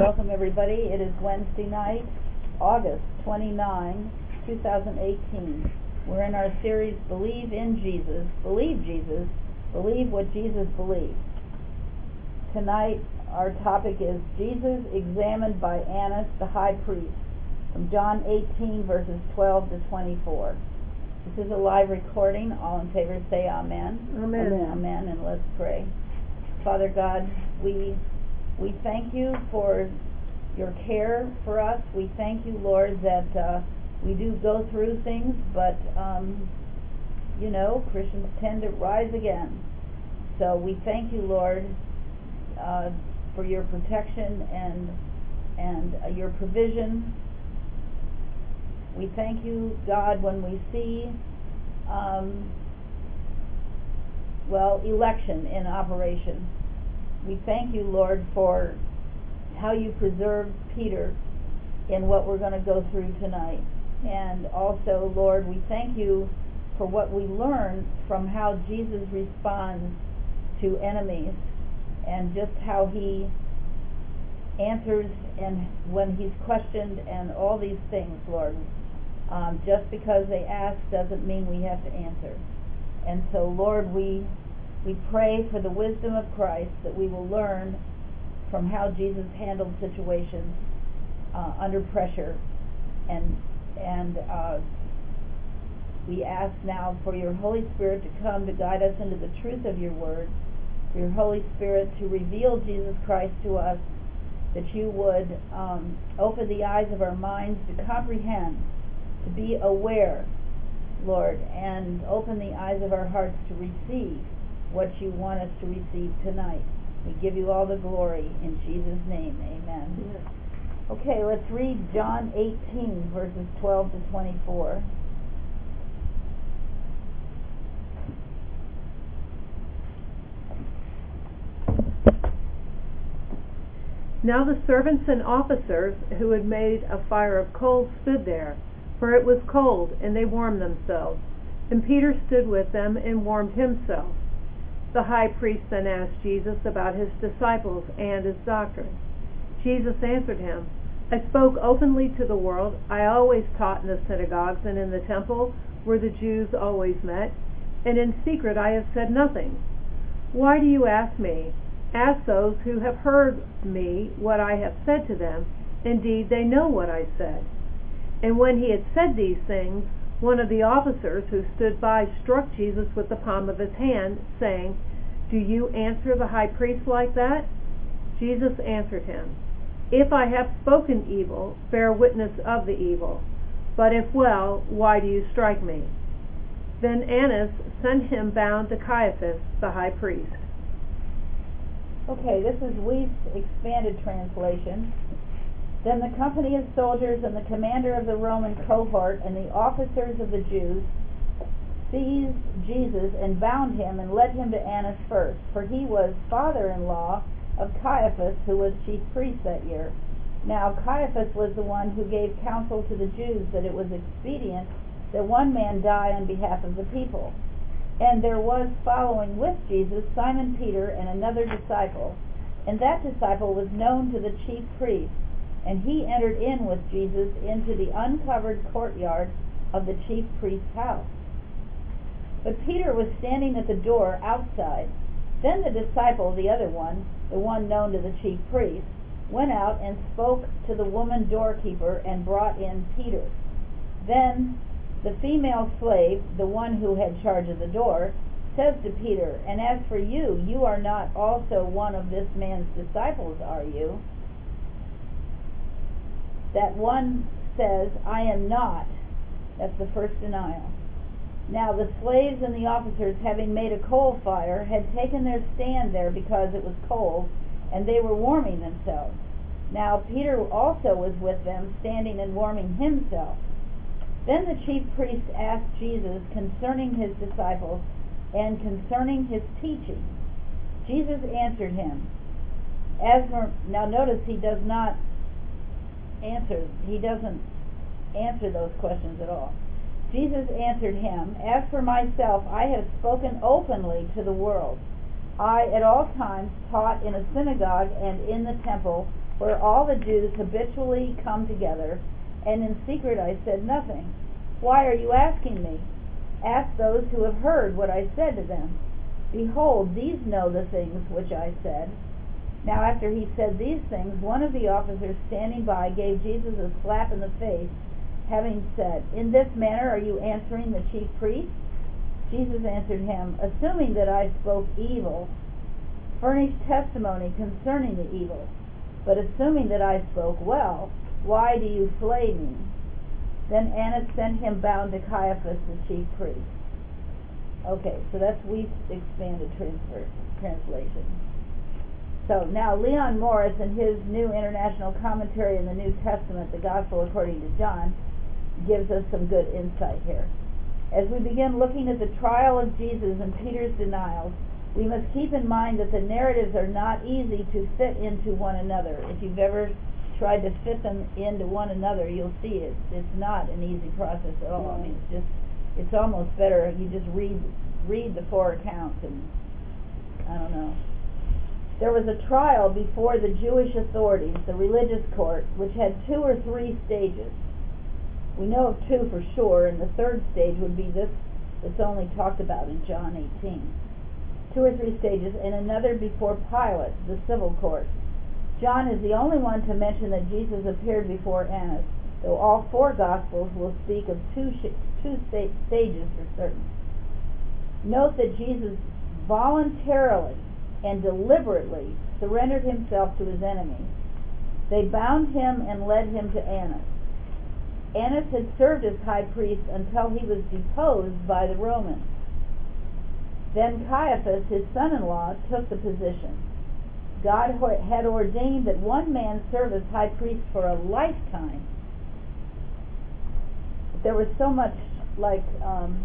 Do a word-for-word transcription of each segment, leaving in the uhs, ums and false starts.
Welcome everybody. It is Wednesday night, August twenty-ninth, two thousand eighteen. We're in our series, Believe in Jesus, Believe Jesus, Believe what Jesus believed. Tonight our topic is Jesus examined by Annas the high priest, from John eighteen verses twelve to twenty-four. This is a live recording. All in favor say amen. Amen. Amen. Amen. And let's pray. Father God, we we thank you for your care for us. We thank you, Lord, that uh, we do go through things, but um, you know, Christians tend to rise again. So we thank you, Lord, uh, for your protection and and uh, your provision. We thank you, God, when we see um, well, election in operation. We thank you, Lord, for how you preserved Peter in what we're going to go through tonight. And also, Lord, we thank you for what we learn from how Jesus responds to enemies and just how he answers and when he's questioned and all these things, Lord. Um, just because they ask doesn't mean we have to answer. And so, Lord, we we pray for the wisdom of Christ, that we will learn from how Jesus handled situations uh, under pressure. And and uh, we ask now for your Holy Spirit to come to guide us into the truth of your word, for your Holy Spirit to reveal Jesus Christ to us, that you would um, open the eyes of our minds to comprehend, to be aware, Lord, and open the eyes of our hearts to receive what you want us to receive tonight. We give you all the glory in Jesus' name. Amen. Yes. Okay, let's read John eighteen, verses twelve to twenty-four. Now the servants and officers who had made a fire of coals stood there, for it was cold, and they warmed themselves. And Peter stood with them and warmed himself. The high priest then asked Jesus about his disciples and his doctrine. Jesus answered him, I spoke openly to the world. I always taught in the synagogues and in the temple where the Jews always met, and in secret I have said nothing. Why do you ask me? Ask those who have heard me what I have said to them. Indeed, they know what I said. And when he had said these things, one of the officers who stood by struck Jesus with the palm of his hand, saying, Do you answer the high priest like that? Jesus answered him, If I have spoken evil, bear witness of the evil. But if well, why do you strike me? Then Annas sent him bound to Caiaphas, the high priest. Okay, this is Wuest's expanded translation. Then the company of soldiers and the commander of the Roman cohort and the officers of the Jews seized Jesus and bound him and led him to Annas first, for he was father-in-law of Caiaphas, who was chief priest that year. Now Caiaphas was the one who gave counsel to the Jews that it was expedient that one man die on behalf of the people. And there was following with Jesus Simon Peter and another disciple, and that disciple was known to the chief priest. And he entered in with Jesus into the uncovered courtyard of the chief priest's house. But Peter was standing at the door outside. Then the disciple, the other one, the one known to the chief priest, went out and spoke to the woman doorkeeper and brought in Peter. Then the female slave, the one who had charge of the door, says to Peter, And as for you, you are not also one of this man's disciples, are you? That one says, I am not. That's the first denial. Now the slaves and the officers, having made a coal fire, had taken their stand there because it was cold, and they were warming themselves. Now Peter also was with them, standing and warming himself. Then the chief priest asked Jesus concerning his disciples and concerning his teaching. Jesus answered him, As for, now notice he does not answer, he doesn't answer those questions at all. Jesus answered him, As for myself, I have spoken openly to the world. I at all times taught in a synagogue and in the temple, where all the Jews habitually come together, and in secret I said nothing. Why are you asking me? Ask those who have heard what I said to them. Behold, these know the things which I said. Now after he said these things, one of the officers standing by gave Jesus a slap in the face, having said, In this manner are you answering the chief priests? Jesus answered him, Assuming that I spoke evil, furnish testimony concerning the evil. But assuming that I spoke well, why do you slay me? Then Annas sent him bound to Caiaphas the chief priest. Okay, so that's Wuest's expanded transfer, translation. So now Leon Morris, in his New International Commentary in the New Testament, the Gospel according to John, gives us some good insight here. As we begin looking at the trial of Jesus and Peter's denials, we must keep in mind that the narratives are not easy to fit into one another. If you've ever tried to fit them into one another, you'll see it. It's not an easy process at all. I mean, it's just, it's almost better you just read read the four accounts and, I don't know. There was a trial before the Jewish authorities, the religious court, which had two or three stages. We know of two for sure, and the third stage would be this that's only talked about in John eighteen. Two or three stages, and another before Pilate, the civil court. John is the only one to mention that Jesus appeared before Annas, though all four Gospels will speak of two, sh- two sta- stages for certain. Note that Jesus voluntarily and deliberately surrendered himself to his enemies. They bound him and led him to Annas. Annas had served as high priest until he was deposed by the Romans. Then Caiaphas, his son-in-law, took the position. God had ordained that one man serve as high priest for a lifetime. There was so much, like, um,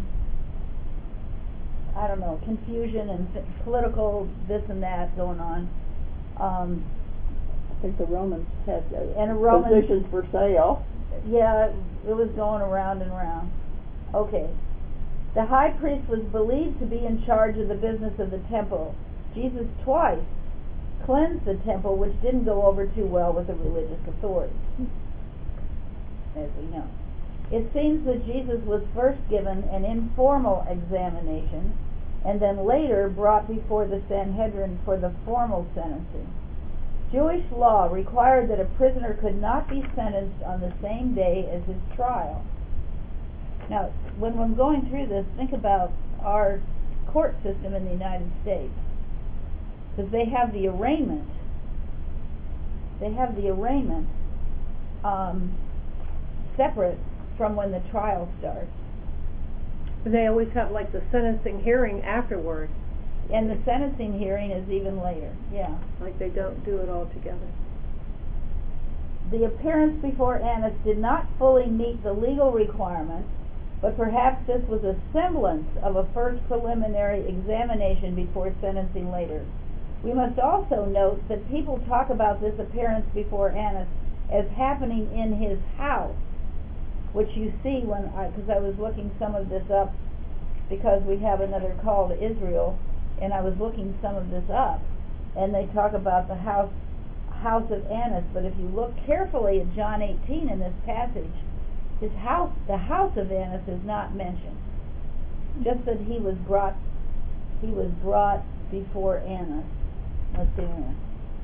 I don't know, confusion and th- political this and that going on. Um, I think the Romans had and a Roman, positions for sale. Yeah, it was going around and around. Okay. The high priest was believed to be in charge of the business of the temple. Jesus twice cleansed the temple, which didn't go over too well with the religious authorities, as we know. It seems that Jesus was first given an informal examination and then later brought before the Sanhedrin for the formal sentencing. Jewish law required that a prisoner could not be sentenced on the same day as his trial. Now, when we're going through this, think about our court system in the United States. Because they have the arraignment. They have the arraignment um, separate from when the trial starts. And they always have like the sentencing hearing afterwards. And the sentencing hearing is even later, yeah. Like they don't do it all together. The appearance before Annas did not fully meet the legal requirements, but perhaps this was a semblance of a first preliminary examination before sentencing later. We must also note that people talk about this appearance before Annas as happening in his house, which you see when I, because I was looking some of this up, because we have another call to Israel, and I was looking some of this up, and they talk about the house house of Annas. But if you look carefully at John eighteen in this passage, his house, the house of Annas, is not mentioned. Just that he was brought, he was brought before Annas. Let's see here.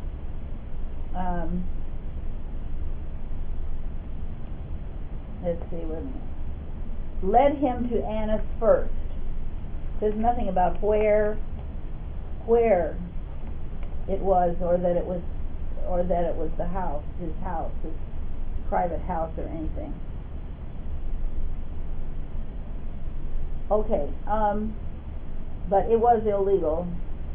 Um, let's see, wait a minute. Led him to Annas first. There's nothing about where, where it was, or that it was, or that it was the house, his house, his private house, or anything. Okay, um, but it was illegal.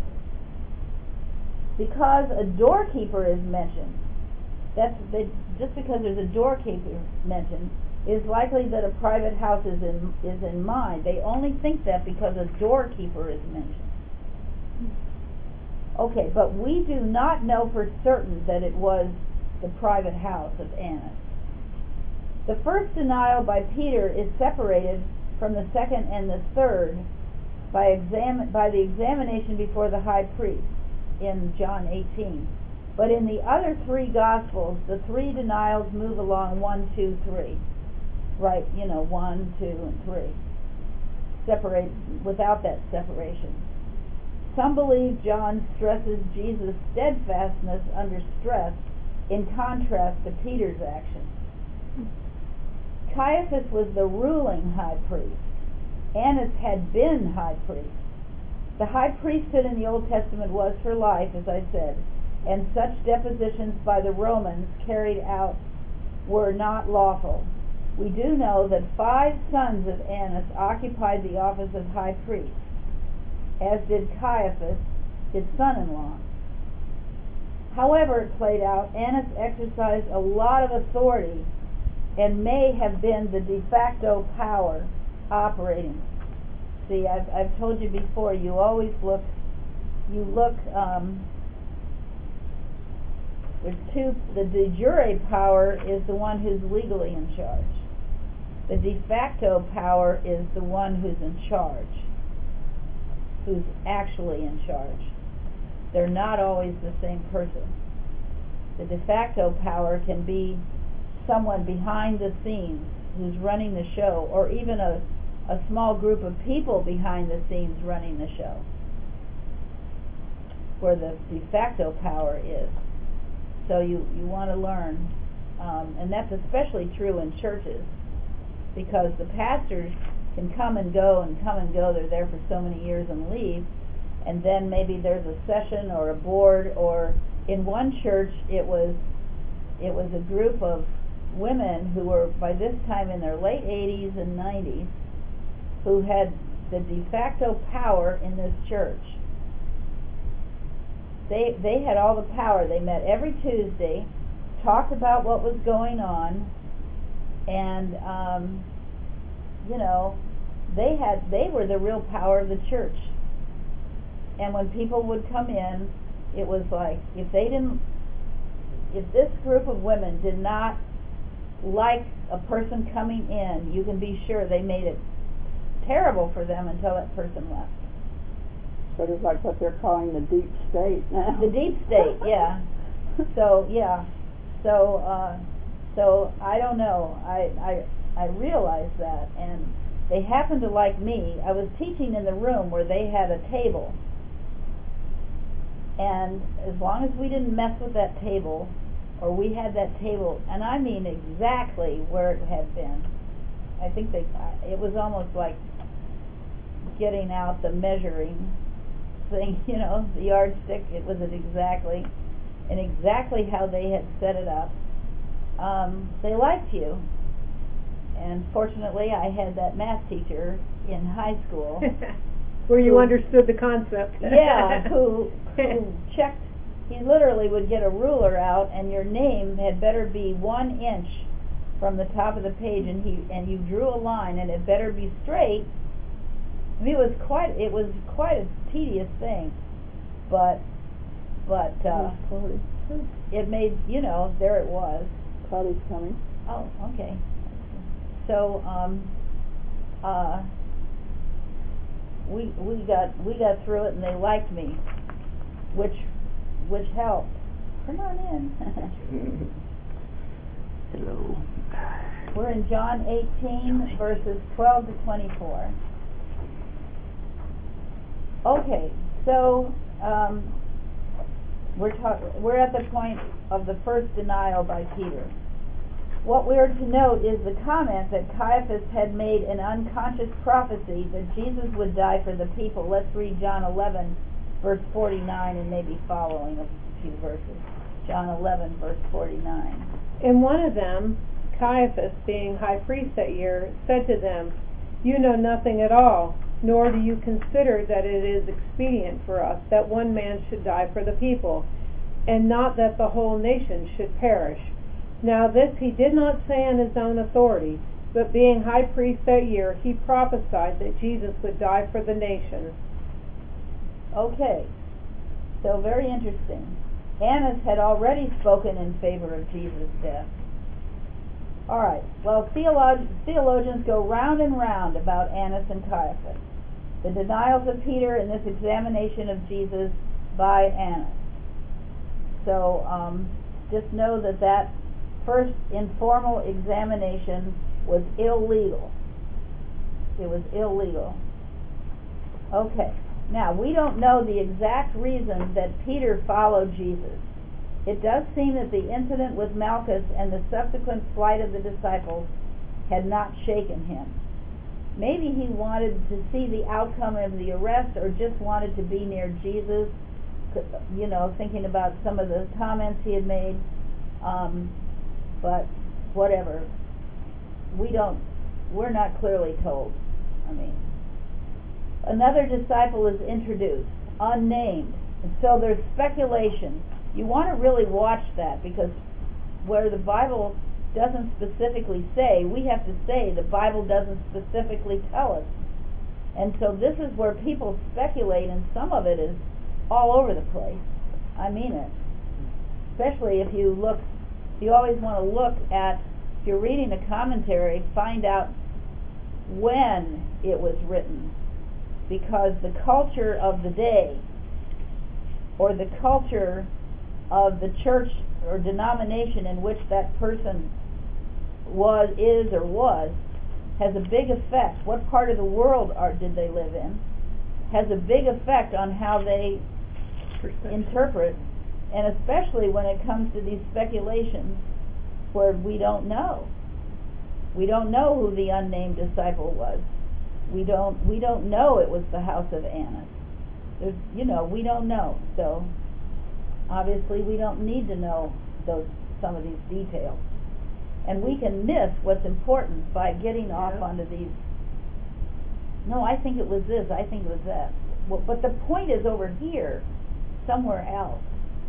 Because a doorkeeper is mentioned, that's they, just because there's a doorkeeper mentioned, is likely that a private house is in is in mind. They only think that because a doorkeeper is mentioned. Okay, but we do not know for certain that it was the private house of Annas. The first denial by Peter is separated from the second and the third by exam by the examination before the high priest in John eighteen. But in the other three Gospels, the three denials move along one, two, three. Right, you know, one, two, and three. Separate without that separation. Some believe John stresses Jesus' steadfastness under stress in contrast to Peter's actions. Caiaphas was the ruling high priest. Annas had been high priest. The high priesthood in the Old Testament was for life, as I said, and such depositions by the Romans carried out were not lawful. We do know that five sons of Annas occupied the office of high priest, as did Caiaphas, his son-in-law. However it played out, Annas exercised a lot of authority and may have been the de facto power operating. See, I've, I've told you before, you always look, you look, um, there's two, the de jure power is the one who's legally in charge. The de facto power is the one who's in charge, who's actually in charge. They're not always the same person. The de facto power can be someone behind the scenes who's running the show, or even a, a small group of people behind the scenes running the show, where the de facto power is. So you, you want to learn, um, and that's especially true in churches, because the pastors can come and go and come and go. They're there for so many years and leave, and then maybe there's a session or a board, or in one church it was it was a group of women who were by this time in their late eighties and nineties who had the de facto power in this church. They they had all the power. They met every Tuesday, talked about what was going on, and um, you know, they had they were the real power of the church. And when people would come in, it was like, if they didn't, if this group of women did not like a person coming in, you can be sure they made it terrible for them until that person left. Sort of like what they're calling the deep state now. The deep state, yeah. So yeah, so uh, so I don't know. I I I realized that, and they happened to like me. I was teaching in the room where they had a table, and as long as we didn't mess with that table, or we had that table, and I mean exactly where it had been. I think they. It was almost like getting out the measuring thing, you know, the yardstick. It was it exactly, and exactly how they had set it up. Um, they liked you, and fortunately, I had that math teacher in high school where you who, understood the concept. yeah, who who checked. He literally would get a ruler out, and your name had better be one inch from the top of the page, and he and you drew a line, and it better be straight. I mean, it was quite it was quite a tedious thing, but but uh, it made, you know, there it was. Claudia's coming. Oh, okay. So um, uh, we we got we got through it, and they liked me, which which helped. Come on in. Hello. We're in John eighteen, verses twelve to twenty-four. Okay, so um, we're talk- we're at the point of the first denial by Peter. What we are to note is the comment that Caiaphas had made an unconscious prophecy that Jesus would die for the people. Let's read John eleven, verse forty-nine, and maybe following a few verses. John eleven, verse forty-nine. And one of them, Caiaphas, being high priest that year, said to them, "You know nothing at all, nor do you consider that it is expedient for us that one man should die for the people, and not that the whole nation should perish. Now this he did not say on his own authority, but being high priest that year, he prophesied that Jesus would die for the nation." Okay, so very interesting. Annas had already spoken in favor of Jesus' death. All right, well, theolog- theologians go round and round about Annas and Caiaphas, the denials of Peter, and this examination of Jesus by Annas. So um, just know that that first informal examination was illegal. It was illegal. Okay. Now, we don't know the exact reason that Peter followed Jesus. It does seem that the incident with Malchus and the subsequent flight of the disciples had not shaken him. Maybe he wanted to see the outcome of the arrest, or just wanted to be near Jesus, you know, thinking about some of the comments he had made. Um, but whatever. We don't, we're not clearly told. I mean, another disciple is introduced, unnamed. And so there's speculation. You want to really watch that, because where the Bible doesn't specifically say, we have to say the Bible doesn't specifically tell us. And so this is where people speculate, and some of it is all over the place. I mean it. Especially if you look, you always want to look at, if you're reading a commentary, find out when it was written. Because the culture of the day, or the culture of the church or denomination in which that person was, is, or was, has a big effect. What part of the world are, did they live in? Has a big effect on how they interpret, and especially when it comes to these speculations where we don't know. We don't know who the unnamed disciple was. We don't we don't know it was the house of Annas. There's, you know, we don't know. So obviously we don't need to know those some of these details. And we can miss what's important by getting yeah. off onto these. No, I think it was this. I think it was that. Well, but the point is over here, somewhere else.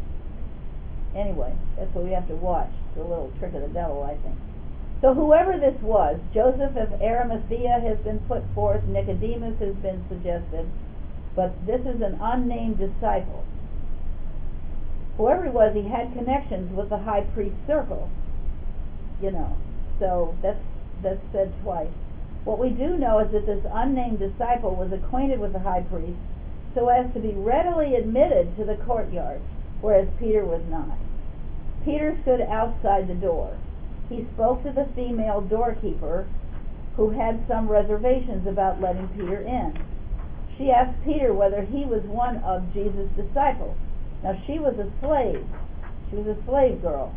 Anyway, that's what we have to watch. It's a little trick of the devil, I think. So whoever this was, Joseph of Arimathea has been put forth, Nicodemus has been suggested, but this is an unnamed disciple. Whoever he was, he had connections with the high priest circle, you know, so that's, that's said twice. What we do know is that this unnamed disciple was acquainted with the high priest so as to be readily admitted to the courtyard, whereas Peter was not. Peter stood outside the door. He spoke to the female doorkeeper, who had some reservations about letting Peter in. She asked Peter whether he was one of Jesus' disciples. Now, she was a slave. She was a slave girl.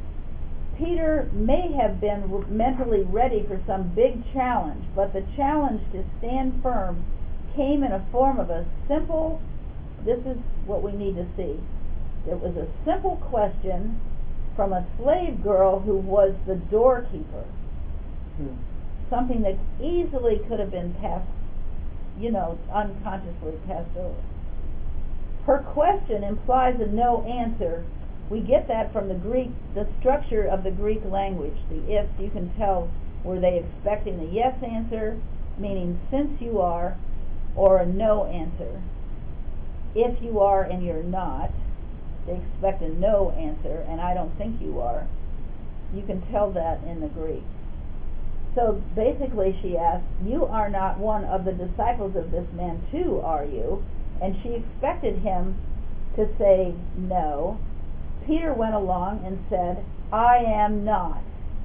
Peter may have been mentally ready for some big challenge, but the challenge to stand firm came in a form of a simple, this is what we need to see. It was a simple question from a slave girl who was the doorkeeper. Hmm. Something that easily could have been passed, you know, unconsciously passed over. Her question implies a no answer. We get that from the Greek, the structure of the Greek language. The ifs, you can tell, were they expecting a yes answer, meaning since you are, or a no answer. If you are and you're not, they expect a no answer, and I don't think you are. You can tell that in the Greek. So basically she asked, you are not one of the disciples of this man too, are you? And she expected him to say no. Peter went along and said, I am not.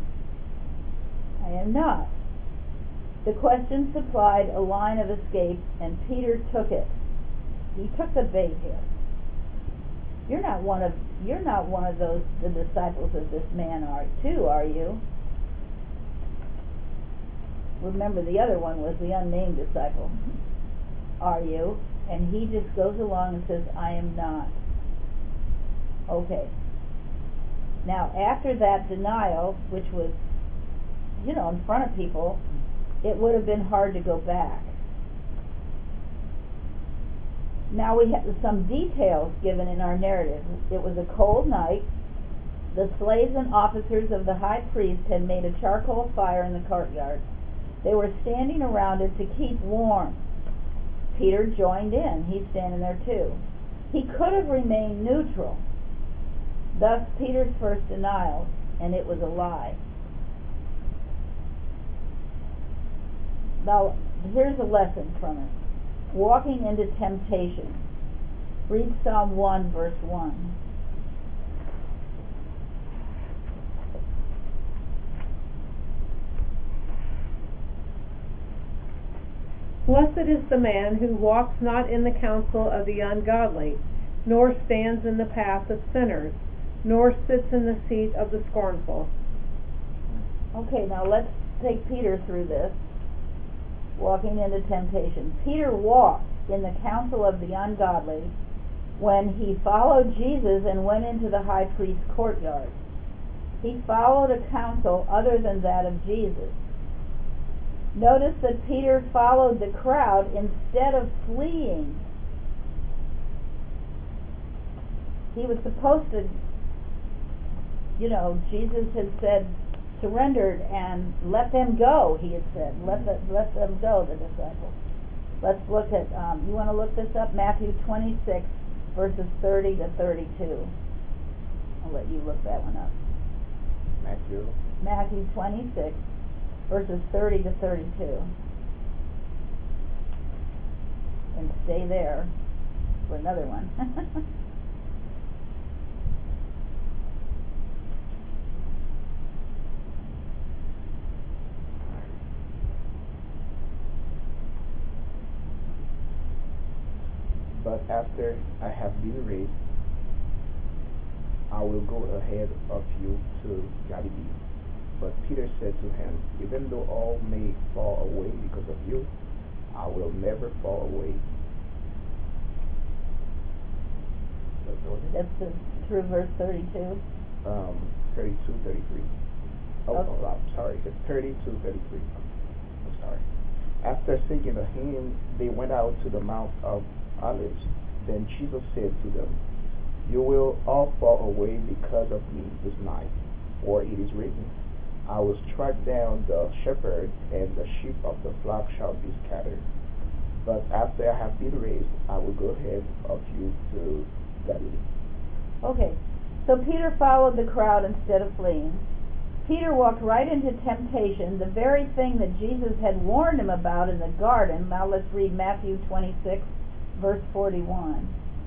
I am not. The question supplied a line of escape, and Peter took it. He took the bait here. You're not one of you're not one of those the disciples of this man are too, are you? Remember, the other one was the unnamed disciple. Are you? And he just goes along and says, I am not. Okay. Now, after that denial, which was, you know, in front of people, it would have been hard to go back. Now we have some details given in our narrative. It was a cold night. The slaves and officers of the high priest had made a charcoal fire in the courtyard. They were standing around it to keep warm. Peter joined in. He's standing there too. He could have remained neutral. Thus Peter's first denial, and it was a lie. Now, here's a lesson from it. Walking into temptation. Read Psalm one, verse one. Blessed is the man who walks not in the counsel of the ungodly, nor stands in the path of sinners, nor sits in the seat of the scornful. Okay, now let's take Peter through this. Walking into temptation. Peter walked in the counsel of the ungodly when he followed Jesus and went into the high priest's courtyard. He followed a counsel other than that of Jesus. Notice that Peter followed the crowd instead of fleeing. He was supposed to, you know, Jesus had said, surrendered and let them go, he had said. Let, the, let them go, the disciples. Let's look at, um, you want to look this up? Matthew twenty-six, verses thirty to thirty-two. I'll let you look that one up. Matthew. Matthew twenty-six, verses thirty to thirty-two. And stay there for another one. But after I have been raised, I will go ahead of you to Galilee. But Peter said to him, even though all may fall away because of you, I will never fall away. That's the, through verse thirty-two. Um, thirty-two, thirty-three. Oh, Okay. oh, I'm sorry. It's thirty-two, thirty-three. I'm sorry. After singing a hymn, they went out to the Mount of Olives. Then Jesus said to them, you will all fall away because of me this night, for it is written, I will strike down the shepherd, and the sheep of the flock shall be scattered. But after I have been raised, I will go ahead of you to Galilee. Okay, so Peter followed the crowd instead of fleeing. Peter walked right into temptation, the very thing that Jesus had warned him about in the garden. Now let's read Matthew twenty-six, verse forty-one.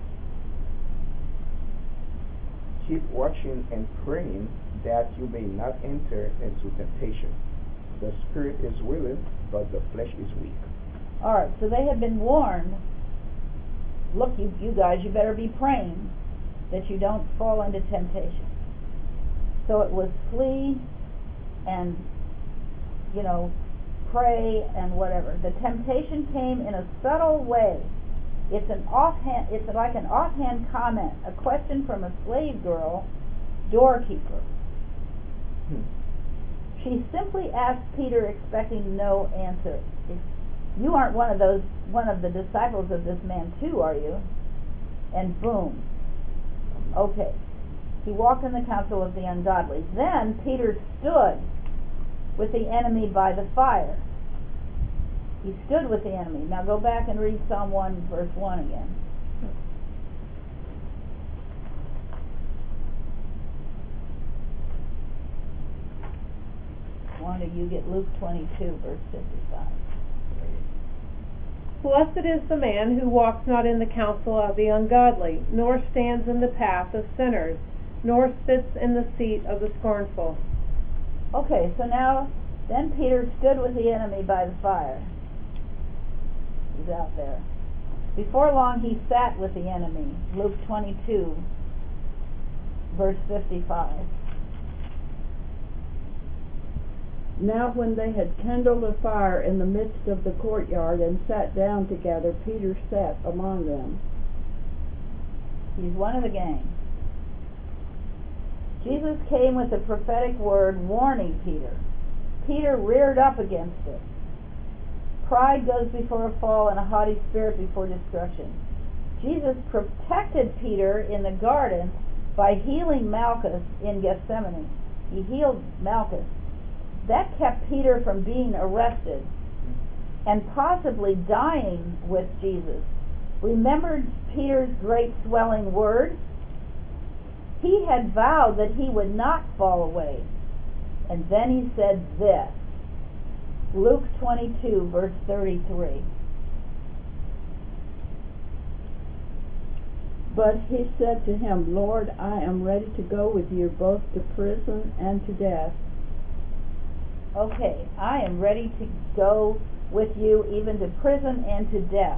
Keep watching and praying that you may not enter into temptation. The spirit is willing, but the flesh is weak. All right, so they had been warned, look, you, you guys, you better be praying that you don't fall into temptation. So it was flee and, you know, pray and whatever. The temptation came in a subtle way. It's an offhand. It's like an offhand comment, a question from a slave girl, doorkeeper. Hmm. She simply asked Peter, expecting no answer. You aren't one of those, one of the disciples of this man too, are you? And boom. Okay. He walked in the counsel of the ungodly. Then Peter stood with the enemy by the fire. He stood with the enemy. Now go back and read Psalm one, verse one again. Why don't you get Luke twenty-two, verse fifty-five. Blessed is the man who walks not in the counsel of the ungodly, nor stands in the path of sinners, nor sits in the seat of the scornful. Okay, so now, then Peter stood with the enemy by the fire. He's out there. Before long he sat with the enemy. Luke twenty-two, verse fifty-five. Now when they had kindled a fire in the midst of the courtyard and sat down together, Peter sat among them. He's one of the gang. Jesus came with a prophetic word warning Peter. Peter reared up against it. Pride goes before a fall and a haughty spirit before destruction. Jesus protected Peter in the garden by healing Malchus in Gethsemane. He healed Malchus. That kept Peter from being arrested and possibly dying with Jesus. Remember Peter's great swelling words? He had vowed that he would not fall away. And then he said this. Luke twenty-two, verse thirty-three. But he said to him, Lord, I am ready to go with you both to prison and to death. Okay, I am ready to go with you even to prison and to death.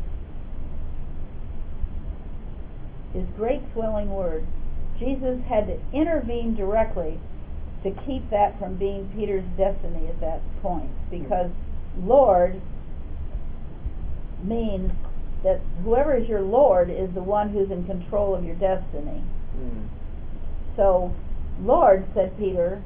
His great swelling word. Jesus had to intervene directly to keep that from being Peter's destiny at that point, because Lord means that whoever is your Lord is the one who's in control of your destiny. Mm. So, Lord, said Peter,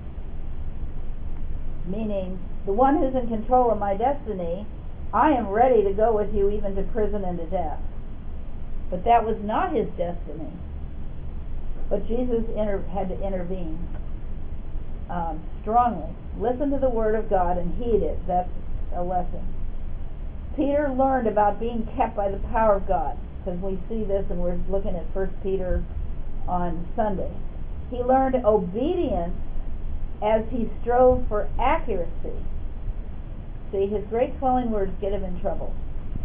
meaning the one who's in control of my destiny, I am ready to go with you even to prison and to death. But that was not his destiny. But Jesus inter- had to intervene um, strongly. Listen to the word of God and heed it. That's a lesson. Peter learned about being kept by the power of God, because we see this and we're looking at First Peter on Sunday. He learned obedience as he strove for accuracy. See, his great swelling words get him in trouble.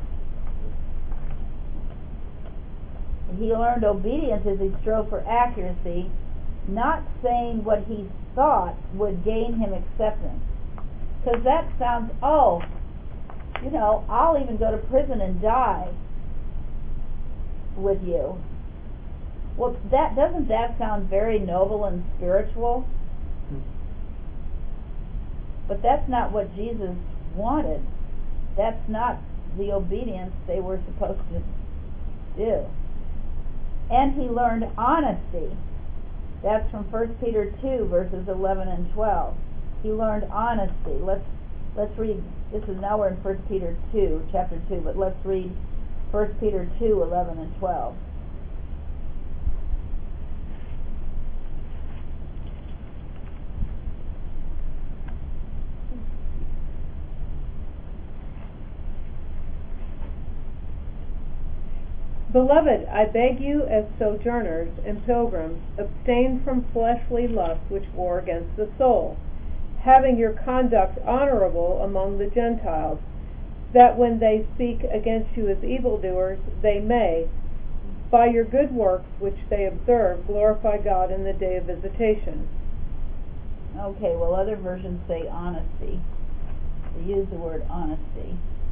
He learned obedience as he strove for accuracy, not saying what he thought would gain him acceptance. Because that sounds, oh, you know, I'll even go to prison and die with you. Well, that doesn't that sound very noble and spiritual? But that's not what Jesus wanted. That's not the obedience they were supposed to do. And he learned honesty. That's from First Peter two, verses eleven and twelve. He learned honesty. Let's let's read. This is now we're in First Peter two, chapter two, but let's read First Peter two, eleven and twelve. Beloved, I beg you as sojourners and pilgrims, abstain from fleshly lusts which war against the soul, having your conduct honorable among the Gentiles, that when they speak against you as evildoers, they may, by your good works which they observe, glorify God in the day of visitation. Okay, well, other versions say honesty. They use the word honesty.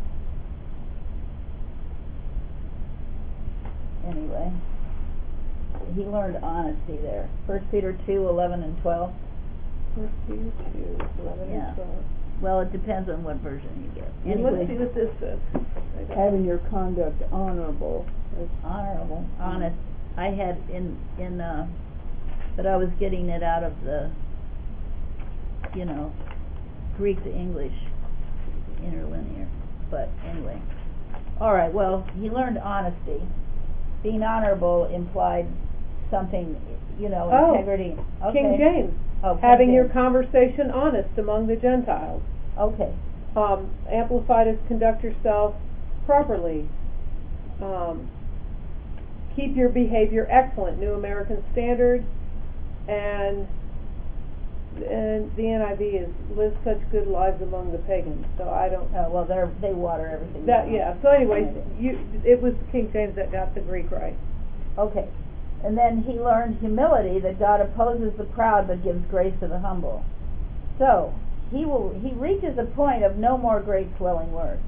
Anyway, he learned honesty there. First Peter two, eleven and twelve. First Peter two, eleven yeah. and twelve. Well, it depends on what version you get. Anyway, let's see what this says. Having your conduct honorable. Honorable, honest. I had in in, uh, but I was getting it out of the, you know, Greek to English interlinear. But anyway, all right. Well, he learned honesty. Being honorable implied something, you know, oh, integrity. Okay. King James. Oh, King having James. your conversation honest among the Gentiles. Okay. Um, amplified as conduct yourself properly. Um, keep your behavior excellent. New American Standard. And and the N I V is live such good lives among the pagans. So I don't. Oh well, they they water everything. That down. yeah. So anyway, you it was King James that got the Greek right. Okay, and then he learned humility, that God opposes the proud but gives grace to the humble. So he will he reaches a point of no more great swelling words.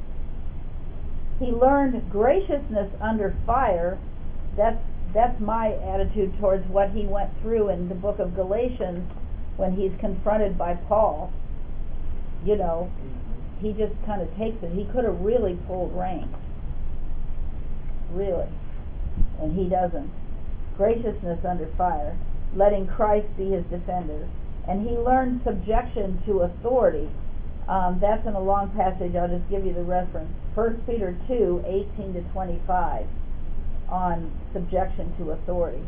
He learned graciousness under fire. That's that's my attitude towards what he went through in the book of Galatians. When he's confronted by Paul, you know, he just kind of takes it. He could have really pulled rank. Really. And he doesn't. Graciousness under fire, letting Christ be his defender. And he learned subjection to authority. Um, that's in a long passage. I'll just give you the reference. First Peter two, eighteen to twenty-five on subjection to authority.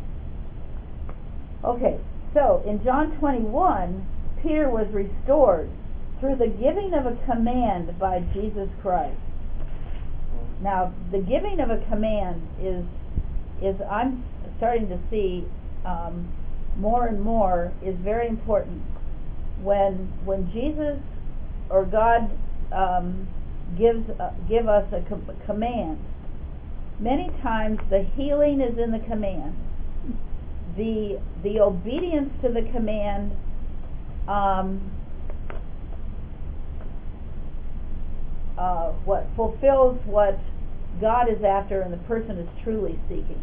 Okay. So, in John twenty-one, Peter was restored through the giving of a command by Jesus Christ. Now, the giving of a command is, is I'm starting to see um, more and more, is very important. When when Jesus or God um, gives uh, give us a com- command, many times the healing is in the command. The the obedience to the command um, uh, what fulfills what God is after and the person is truly seeking.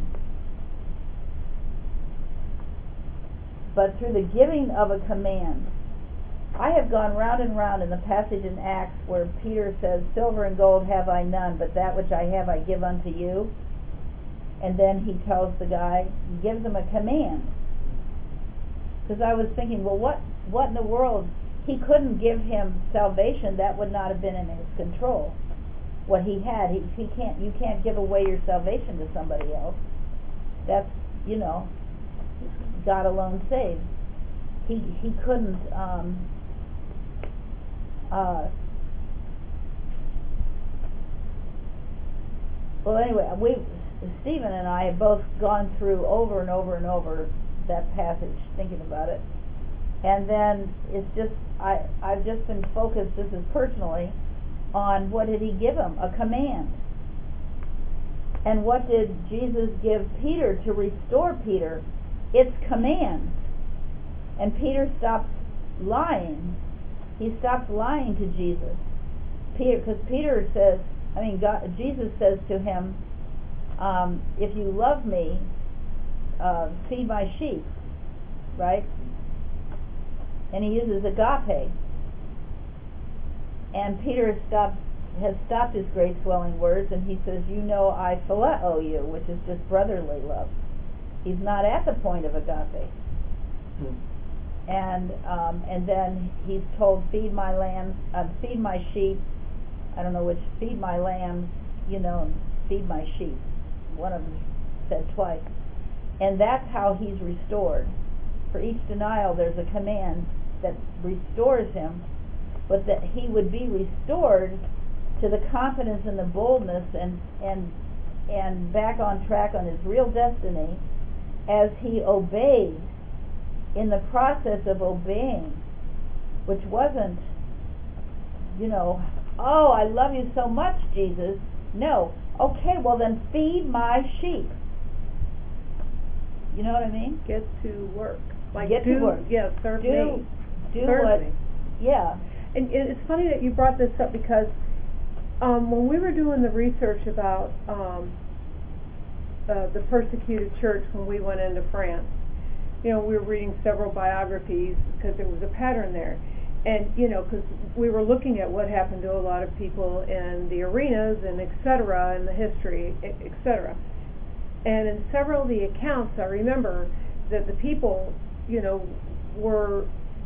But through the giving of a command, I have gone round and round in the passage in Acts where Peter says, silver and gold have I none, but that which I have I give unto you. And then he tells the guy, he gives him a command. Because I was thinking, well, what, what in the world? He couldn't give him salvation. That would not have been in his control. What he had, he, he can't. You can't give away your salvation to somebody else. That's, you know, God alone saves. He he couldn't. Um, uh, well, anyway, we Stephen and I have both gone through over and over and over that passage, thinking about it, and then it's just I I've just been focused. This is personally on what did he give him? A command. And what did Jesus give Peter to restore Peter? It's commands. And Peter stops lying. He stops lying to Jesus. Peter, because Peter says, I mean, God, Jesus says to him, um, if you love me, uh, feed my sheep, right? And he uses agape. And Peter has stopped, has stopped his great swelling words, and he says, you know I phileo you, which is just brotherly love. He's not at the point of agape. Hmm. And um, and then he's told, feed my lambs, uh, feed my sheep. I don't know which, feed my lambs, you know, feed my sheep. One of them said twice. And that's how he's restored. For each denial, there's a command that restores him, but that he would be restored to the confidence and the boldness and and and back on track on his real destiny as he obeyed. In the process of obeying, which wasn't, you know, oh, I love you so much, Jesus. No. Okay, well then feed my sheep. You know what I mean? Get to work. Like Get do, to work. Yeah, serve do, me. Do serve what, me. Yeah. And it's funny that you brought this up because um, when we were doing the research about um, uh, the persecuted church when we went into France, you know, we were reading several biographies because there was a pattern there. And, you know, because we were looking at what happened to a lot of people in the arenas and et cetera, in the history, et cetera. And in several of the accounts, I remember that the people, you know, were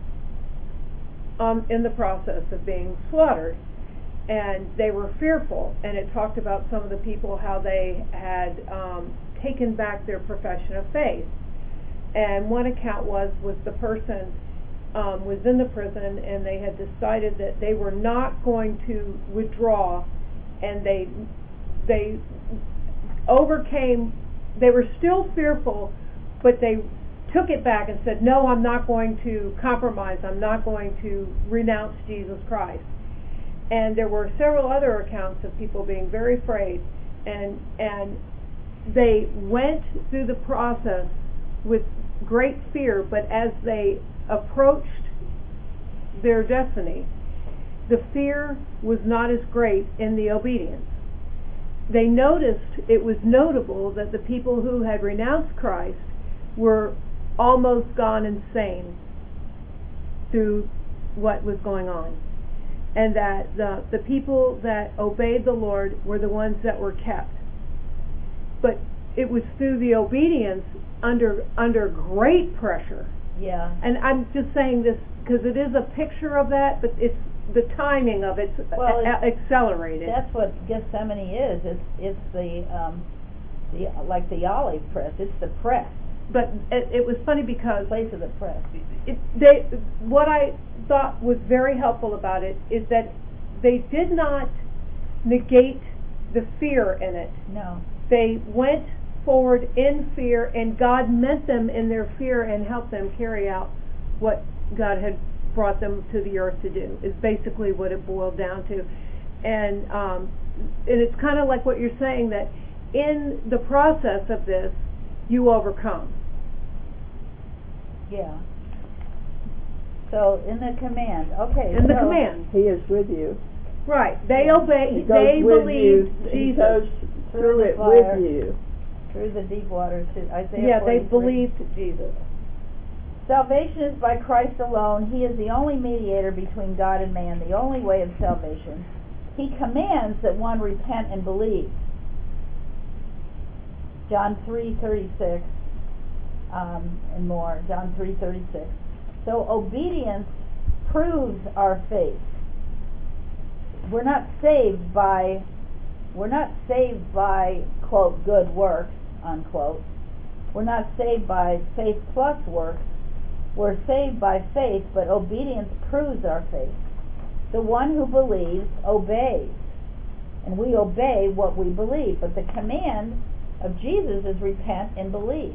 um, in the process of being slaughtered. And they were fearful. And it talked about some of the people, how they had um, taken back their profession of faith. And one account was was the person um, was in the prison, and they had decided that they were not going to withdraw, and they they overcame. They were still fearful, but they took it back and said, "No, I'm not going to compromise. I'm not going to renounce Jesus Christ." And there were several other accounts of people being very afraid, and and they went through the process with great fear, but as they approached their destiny, the fear was not as great in the obedience. They noticed, it was notable that the people who had renounced Christ were almost gone insane through what was going on, and that the, the people that obeyed the Lord were the ones that were kept. But it was through the obedience under under great pressure. Yeah. And I'm just saying this because it is a picture of that, but it's the timing of it's, well, a- it's accelerated. That's what Gethsemane is. It's it's the um, the like the olive press. It's the press. But it, it was funny because Place of the press. it, they what I thought was very helpful about it is that they did not negate the fear in it. No. They went forward in fear, and God met them in their fear and helped them carry out what God had brought them to the earth to do, is basically what it boiled down to. And um, and it's kind of like what you're saying, that in the process of this, you overcome. Yeah. So in the command, okay. In the so command. He is with you. Right. They Yeah. obey. He goes They with believed you. He Jesus. goes Through through the it fire. with you. Through the deep waters. Isaiah Yeah, they forty-three. believed Jesus. Salvation is by Christ alone. He is the only mediator between God and man, the only way of salvation. He commands that one repent and believe. John three thirty-six um, and more. John three thirty-six. So obedience proves our faith. We're not saved by we're not saved by quote good works unquote. We're not saved by faith plus works. We're saved by faith, but obedience proves our faith. The one who believes obeys, and we obey what we believe. But the command of Jesus is repent and believe.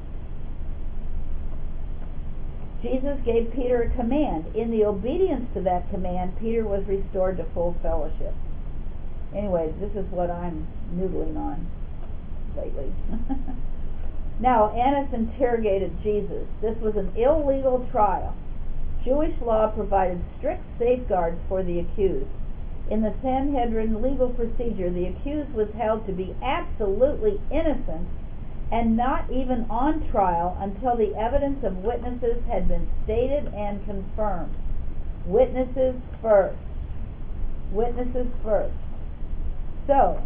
Jesus gave Peter a command. In the obedience to that command, Peter was restored to full fellowship. Anyway, this is what I'm noodling on lately. Now, Annas interrogated Jesus. This was an illegal trial. Jewish law provided strict safeguards for the accused. In the Sanhedrin legal procedure, the accused was held to be absolutely innocent and not even on trial until the evidence of witnesses had been stated and confirmed. Witnesses first. Witnesses first. So,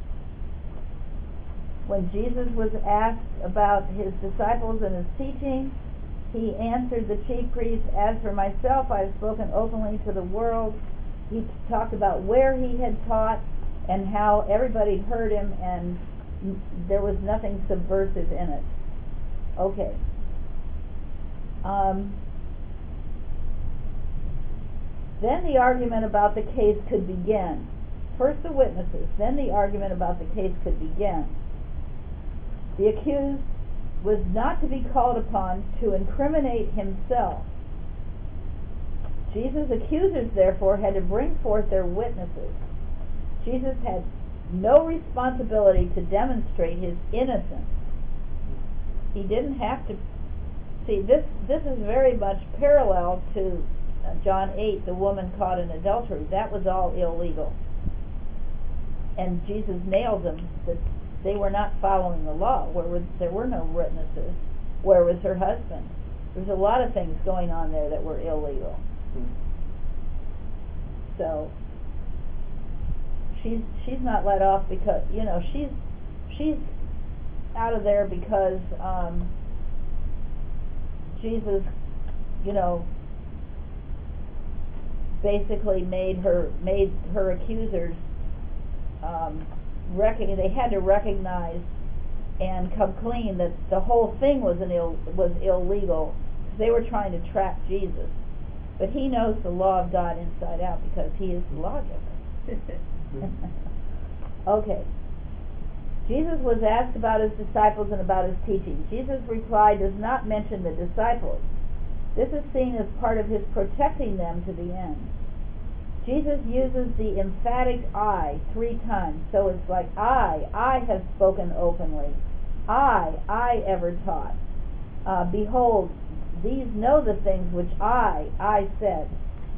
when Jesus was asked about his disciples and his teaching, he answered the chief priests, "As for myself, I have spoken openly to the world." He talked about where he had taught and how everybody heard him and there was nothing subversive in it. Okay. Um, then the argument about the case could begin. First the witnesses, then the argument about the case could begin. The accused was not to be called upon to incriminate himself. Jesus' accusers, therefore, had to bring forth their witnesses. Jesus had no responsibility to demonstrate his innocence. He didn't have to. See, this this is very much parallel to uh, John eight, the woman caught in adultery. That was all illegal. And Jesus nailed them that they were not following the law. Where were, there were no witnesses. Where was her husband? There's a lot of things going on there that were illegal. So she's she's not let off because you know she's she's out of there because um, Jesus, you know, basically made her made her accusers um, reckon they had to recognize and come clean that the whole thing was an Ill, was illegal. They were trying to trap Jesus. But he knows the law of God inside out because he is the lawgiver. Okay. Jesus was asked about his disciples and about his teaching. Jesus' reply does not mention the disciples. This is seen as part of his protecting them to the end. Jesus uses the emphatic I three times. So it's like, I, I have spoken openly. I, I ever taught. Uh, behold, these know the things which I, I said.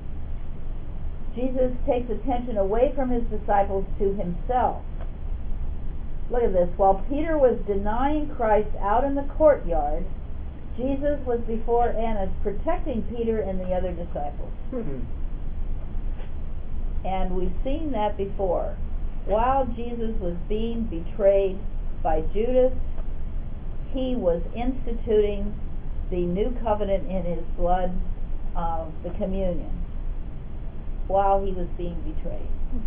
Jesus takes attention away from his disciples to himself. Look at this. While Peter was denying Christ out in the courtyard, Jesus was before Annas protecting Peter and the other disciples. Mm-hmm. And we've seen that before. While Jesus was being betrayed by Judas, he was instituting the new covenant in his blood, uh, the communion, while he was being betrayed.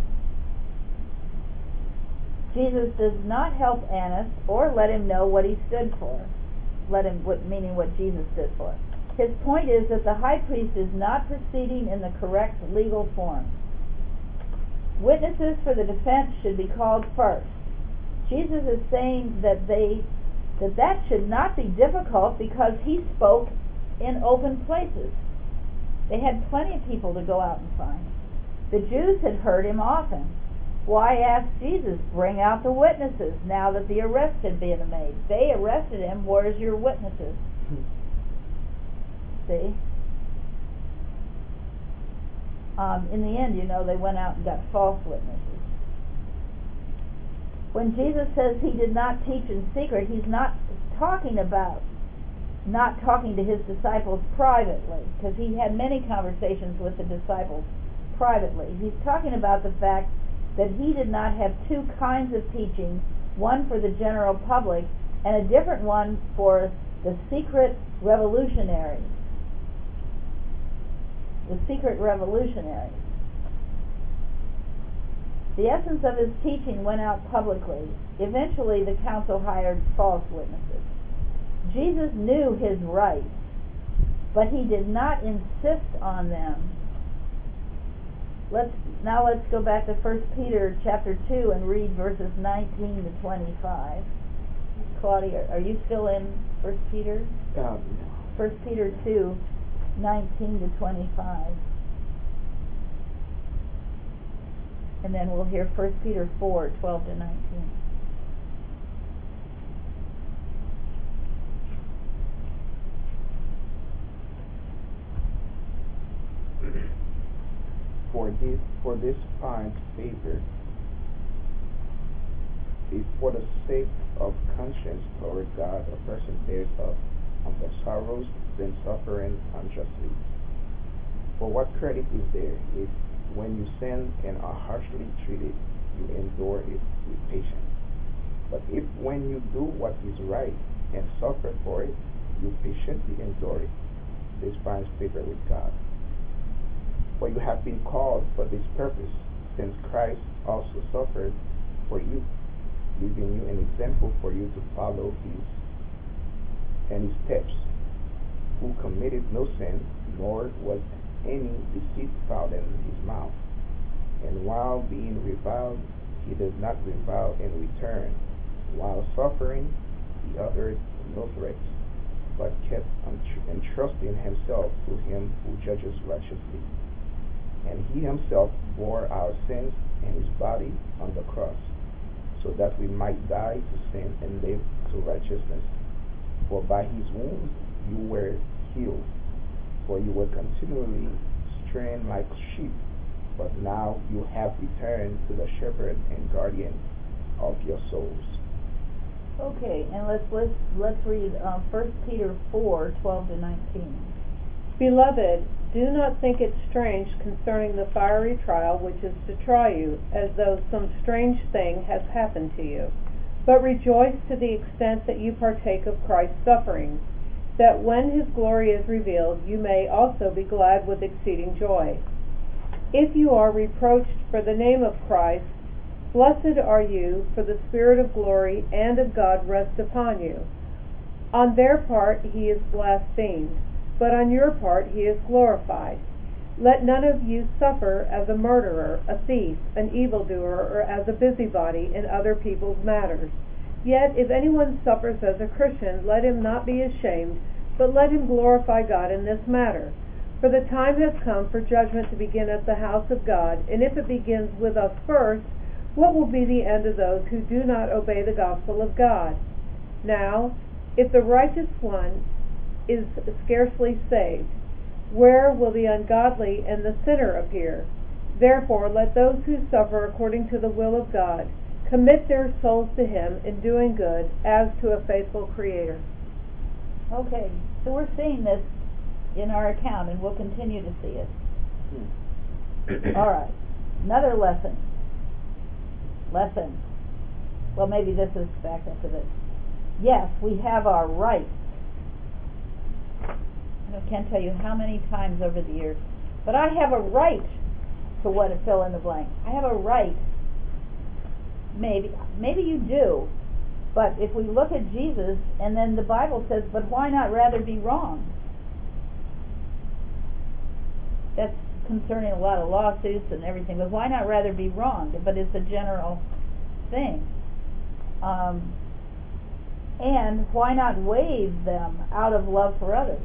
Jesus does not help Annas or let him know what he stood for. Let him, what, meaning what Jesus stood for. His point is that the high priest is not proceeding in the correct legal form. Witnesses for the defense should be called first. Jesus is saying that they that that should not be difficult because he spoke in open places. They had plenty of people to go out and find. The Jews had heard him often. Why ask Jesus, bring out the witnesses now that the arrest had been made? They arrested him. Where's your witnesses? See? um, in the end, you know, they went out and got false witnesses. When Jesus says he did not teach in secret, he's not talking about not talking to his disciples privately, because he had many conversations with the disciples privately. He's talking about the fact that he did not have two kinds of teaching, one for the general public and a different one for the secret revolutionaries. The secret revolutionaries. The essence of his teaching went out publicly. Eventually, the council hired false witnesses. Jesus knew his rights, but he did not insist on them. Let's now let's go back to First Peter chapter two and read verses nineteen to twenty-five. Claudia, are you still in First Peter? Um, First Peter two, nineteen to twenty-five. And then we'll hear First Peter four, twelve to nineteen. For this, for this find favor, if for the sake of conscience toward God a person bears up under sorrows, then suffering unjustly. For what credit is there if, when you sin and are harshly treated, you endure it with patience? But if when you do what is right and suffer for it, you patiently endure it, this finds favor with God. For you have been called for this purpose, since Christ also suffered for you, leaving you an example for you to follow his and his steps, who committed no sin, nor was any deceit found in his mouth. And while being reviled, he does not revile in return. While suffering, he uttered no threats, but kept entrusting himself to him who judges righteously. And he himself bore our sins in his body on the cross, so that we might die to sin and live to righteousness. For by his wounds you were healed, for you were continually straying like sheep, but now you have returned to the shepherd and guardian of your souls. Okay, and let's let's let's read um, First Peter four, twelve to nineteen. Beloved, do not think it strange concerning the fiery trial which is to try you, as though some strange thing has happened to you. But rejoice to the extent that you partake of Christ's sufferings, that when his glory is revealed, you may also be glad with exceeding joy. If you are reproached for the name of Christ, blessed are you, for the Spirit of glory and of God rests upon you. On their part he is blasphemed, but on your part he is glorified. Let none of you suffer as a murderer, a thief, an evildoer, or as a busybody in other people's matters. Yet if anyone suffers as a Christian, let him not be ashamed, but let him glorify God in this matter. For the time has come for judgment to begin at the house of God, and if it begins with us first, what will be the end of those who do not obey the gospel of God? Now, if the righteous one is scarcely saved, where will the ungodly and the sinner appear? Therefore let those who suffer according to the will of God commit their souls to him in doing good, as to a faithful Creator. Okay, so we're seeing this in our account, and we'll continue to see it. All right, another lesson. Lesson. Well, maybe this is back up to this. Yes, we have our rights. I can't tell you how many times over the years, but I have a right to what to fill in the blank. I have a right. Maybe, maybe you do, but if we look at Jesus, and then the Bible says, but why not rather be wrong? That's concerning a lot of lawsuits and everything, but why not rather be wrong? But it's a general thing. Um, and why not waive them out of love for others?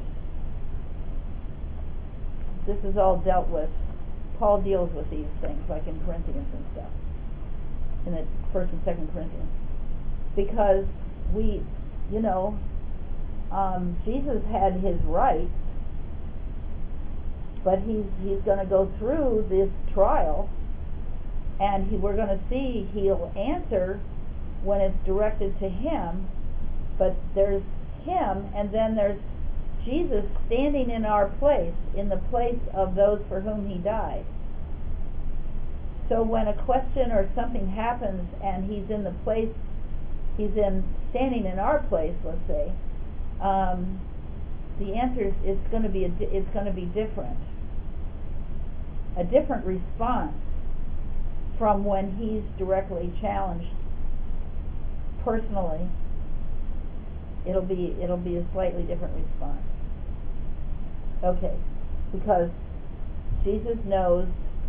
This is all dealt with. Paul deals with these things, like in Corinthians and stuff, in the First and Second Corinthians, because we, you know, um, Jesus had his rights, but he's he's going to go through this trial, and he, we're going to see he'll answer when it's directed to him. But there's him, and then there's Jesus standing in our place, in the place of those for whom he died. So when a question or something happens and he's in the place, he's in standing in our place, let's say, um, the answer is it's going to be a, it's going to be different, a different response from when he's directly challenged personally. It'll be it'll be a slightly different response. Okay, because Jesus knows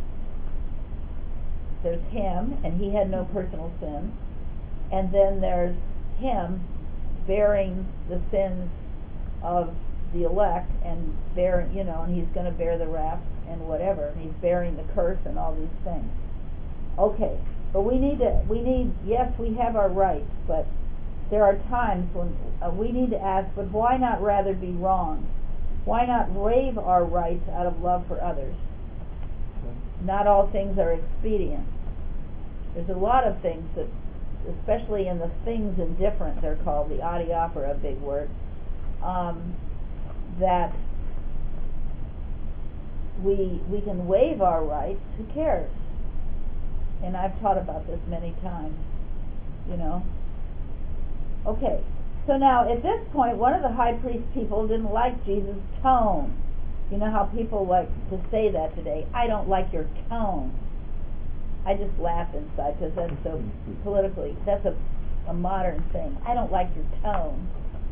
there's him, and he had no personal sin, and then there's him bearing the sins of the elect, and bear you know, and he's going to bear the wrath and whatever. He's bearing the curse and all these things. Okay, but we need to we need yes, we have our rights, but there are times when uh, we need to ask, but why not rather be wrong? Why not waive our rights out of love for others? Not all things are expedient. There's a lot of things that, especially in the things indifferent, they're called, the adiaphora, a big word, um, that we we can waive our rights. Who cares? And I've taught about this many times, you know. Okay, so now at this point, one of the high priest people didn't like Jesus' tone. You know how people like to say that today. I don't like your tone. I just laugh inside because that's so politically, that's a, a modern thing. I don't like your tone.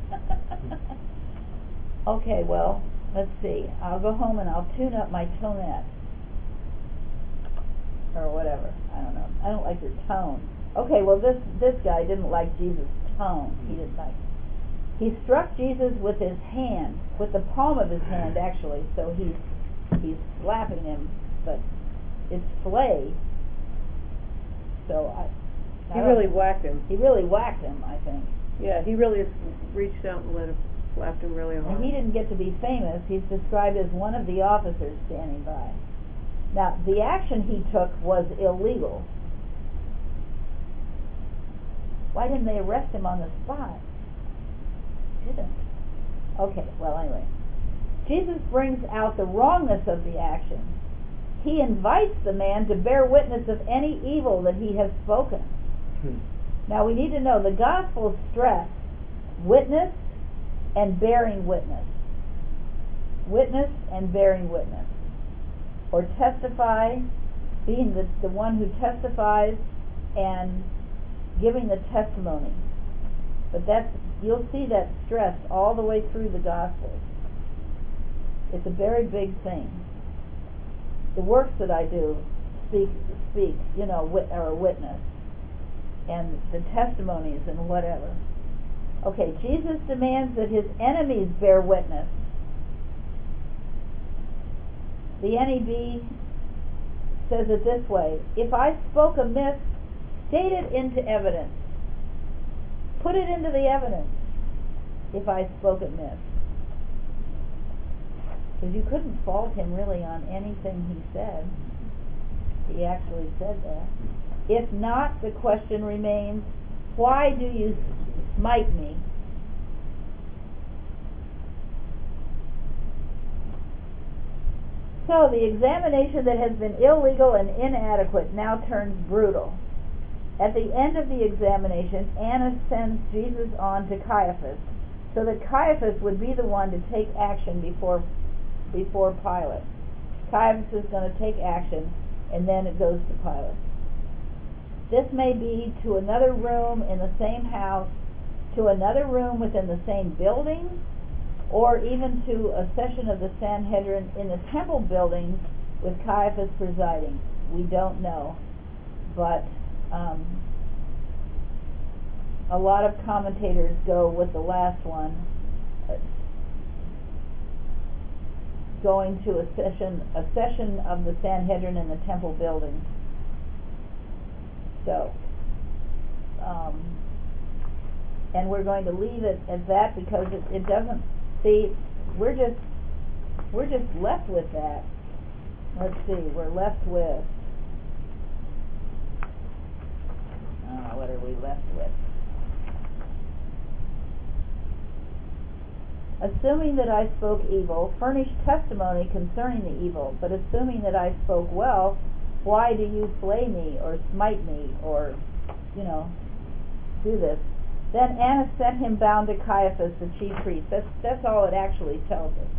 Okay, well, let's see. I'll go home and I'll tune up my tonette. Or whatever. I don't know. I don't like your tone. Okay, well, this, this guy didn't like Jesus' tone. He didn't like He struck Jesus with his hand, with the palm of his hand, actually. So he's he's slapping him, but it's flay. So I. I He really whacked him. He really whacked him, I think. Yeah, he really reached out and let him, slapped him really hard. And he didn't get to be famous. He's described as one of the officers standing by. Now, the action he took was illegal. Why didn't they arrest him on the spot? Didn't. Okay, well, anyway. Jesus brings out the wrongness of the action. He invites the man to bear witness of any evil that he has spoken. Hmm. Now, we need to know the Gospels stress witness and bearing witness. Witness and bearing witness. Or testify, being the, the one who testifies and giving the testimony. But that's, you'll see that stressed all the way through the Gospels. It's a very big thing. The works that I do speak, speak, you know, wit, or witness, and the testimonies and whatever. Okay, Jesus demands that his enemies bear witness. The N E B says it this way: if I spoke amiss, state it into evidence. Put it into the evidence if I spoke amiss. Because you couldn't fault him really on anything he said. He actually said that. If not, the question remains, why do you smite me? So the examination that has been illegal and inadequate now turns brutal. At the end of the examination, Annas sends Jesus on to Caiaphas, so that Caiaphas would be the one to take action before before Pilate. Caiaphas is going to take action, and then it goes to Pilate. This may be to another room in the same house, to another room within the same building, or even to a session of the Sanhedrin in the temple buildings with Caiaphas presiding. We don't know. But um, a lot of commentators go with the last one, uh, going to a session, a session of the Sanhedrin in the temple buildings. So, um, and we're going to leave it at that because it, it doesn't, see, we're just we're just left with that. Let's see, we're left with, uh, what are we left with? Assuming that I spoke evil, furnish testimony concerning the evil, but assuming that I spoke well, why do you slay me, or smite me, or, you know, do this? Then Annas sent him bound to Caiaphas, the chief priest. That's, that's all it actually tells us.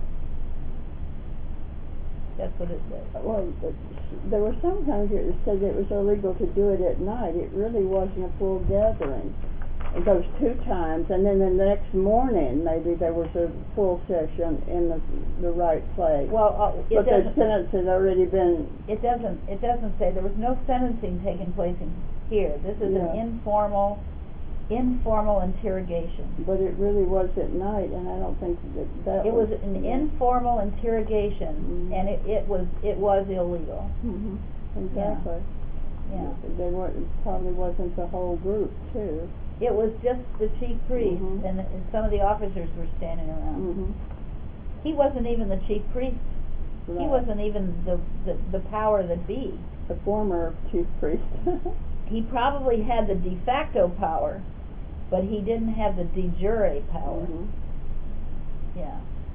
That's what it says. Well, there were some times it said it was illegal to do it at night. It really wasn't a full gathering. Those two times, and then the next morning maybe there was a full session in the the right place. Well, uh, it but the doesn't. sentence had already been. It doesn't. It doesn't say there was no sentencing taking place in here. This is Yeah. an informal, informal interrogation. But it really was at night, and I don't think that that. It was an yeah. informal interrogation, Mhm. and it, it was it was illegal. Mhm. Exactly. Yeah. They weren't. It probably wasn't the whole group too. It was just the chief priest, Mhm. and, and some of the officers were standing around. Mhm. He wasn't even the chief priest. He Right. wasn't even the, the the power that be. The former chief priest. He probably had the de facto power, but he didn't have the de jure power. Mhm. Yeah.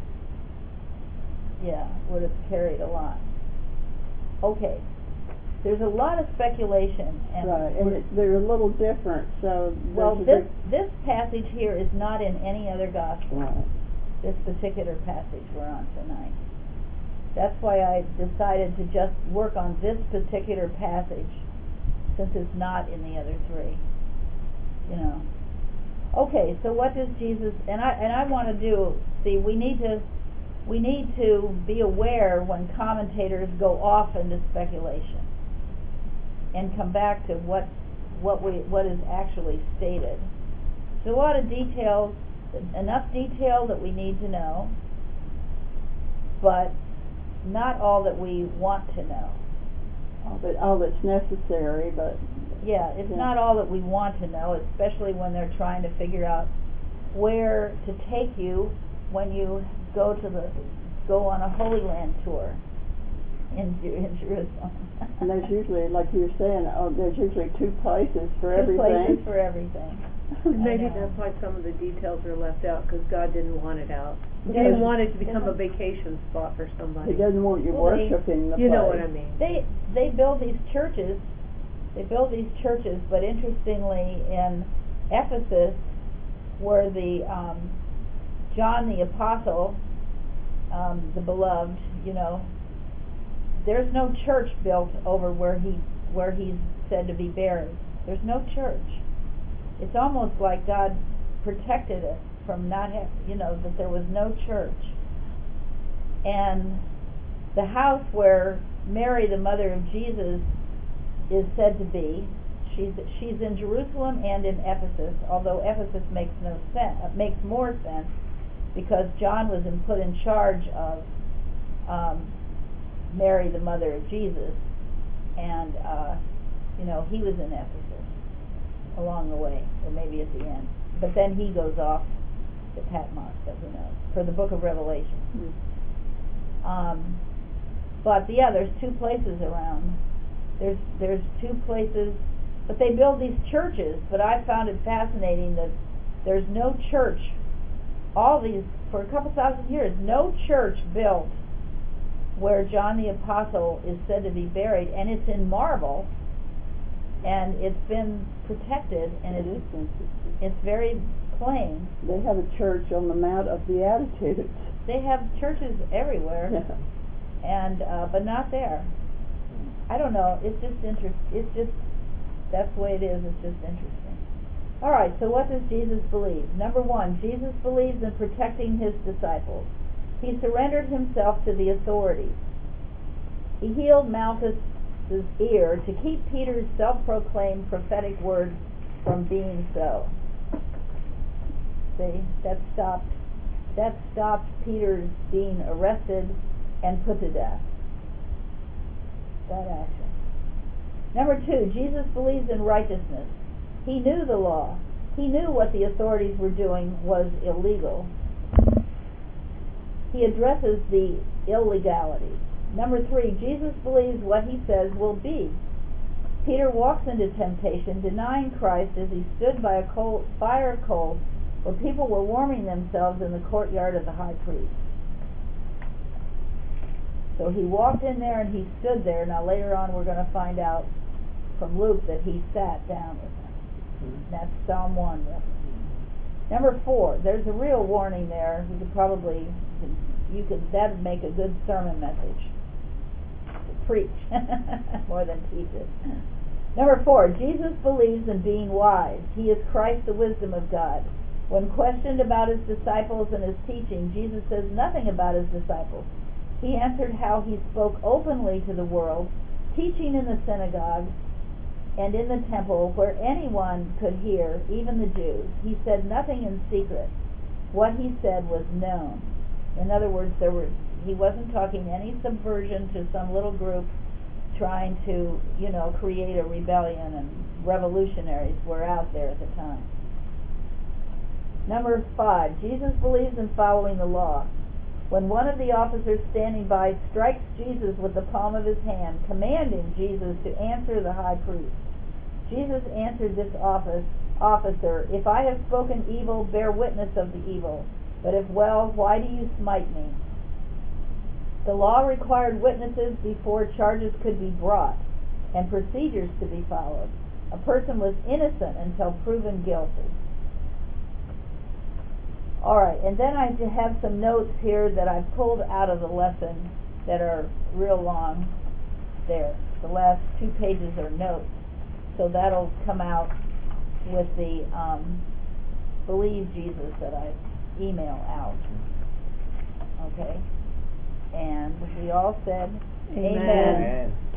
Yeah, would have carried a lot. Okay. There's a lot of speculation. And Right, and we're- it, they're a little different, so. well, there's a this big- this passage here is not in any other gospel. Right. This particular passage we're on tonight. That's why I decided to just work on this particular passage, since it's not in the other three. You know. Okay, so what does Jesus? And I and I want to do. See, we need to we need to be aware when commentators go off into speculation, and come back to what what we what is actually stated. There's a lot of details, enough detail that we need to know, but not all that we want to know. All that, all that's necessary, but. Yeah, it's Yeah. not all that we want to know, especially when they're trying to figure out where to take you when you go to the go on a Holy Land tour in, in Jerusalem. And there's usually, like you were saying, oh, there's usually two places for Two everything. places for everything. And maybe I know. that's why some of the details are left out, because God didn't want it out. He Because didn't want it to become Yeah. a vacation spot for somebody. He doesn't want you Well, they- worshiping the You know place. what I mean. They they build these churches. They build these churches, but interestingly, in Ephesus, where the um, John the Apostle, um, the beloved, you know, there's no church built over where he where he's said to be buried. There's no church. It's almost like God protected it from not have, you know, that there was no church. And the house where Mary, the mother of Jesus, is said to be, she's she's in Jerusalem and in Ephesus, although Ephesus makes no sense, makes more sense, because John was in, put in charge of um, Mary, the mother of Jesus, and uh, you know, he was in Ephesus along the way, or maybe at the end. But then he goes off to Patmos, so who knows, for the book of Revelation. Hmm. Um, but yeah, there's two places around. There's there's two places, but they build these churches. But I found it fascinating that there's no church. All these for a couple thousand years, no church built where John the Apostle is said to be buried, and it's in marble, and it's been protected, and It it's is interesting. it's very plain. They have a church on the Mount of Beatitudes. They have churches everywhere. Yeah. and uh, but not there. I don't know. It's just interest. It's just that's the way it is. It's just interesting. All right. So what does Jesus believe? Number one, Jesus believes in protecting his disciples. He surrendered himself to the authorities. He healed Malchus' ear to keep Peter's self-proclaimed prophetic word from being so. See, that stopped. That stopped Peter's being arrested and put to death. That action. Number two, Jesus believes in righteousness. He knew the law. He knew what the authorities were doing was illegal. he addresses the illegality. Number three, Jesus believes what he says will be. Peter walks into temptation, denying Christ as he stood by a coal, fire of coals where people were warming themselves in the courtyard of the high priest. So he walked in there and he stood there. Now later on we're going to find out from Luke that he sat down with them. Mm-hmm. That's Psalm one. Number four, there's a real warning there. We could probably, you could, that would make a good sermon message. To preach more than teach it. Number four, Jesus believes in being wise. He is Christ, the wisdom of God. When questioned about his disciples and his teaching, Jesus says nothing about his disciples. He answered how he spoke openly to the world, teaching in the synagogue and in the temple where anyone could hear, even the Jews. He said nothing in secret. What he said was known. In other words, there were, he wasn't talking any subversion to some little group trying to, you know, create a rebellion, and revolutionaries were out there at the time. Number five, Jesus believes in following the law. When one of the officers standing by strikes Jesus with the palm of his hand, commanding Jesus to answer the high priest, Jesus answered this office, officer, "If I have spoken evil, bear witness of the evil. But if well, why do you smite me?" The law required witnesses before charges could be brought and procedures to be followed. A person was innocent until proven guilty. Alright, and then I have some notes here that I've pulled out of the lesson that are real long there. The last two pages are notes. So that'll come out with the um, Believe Jesus that I email out. Okay? And we all said, Amen. Amen. Amen.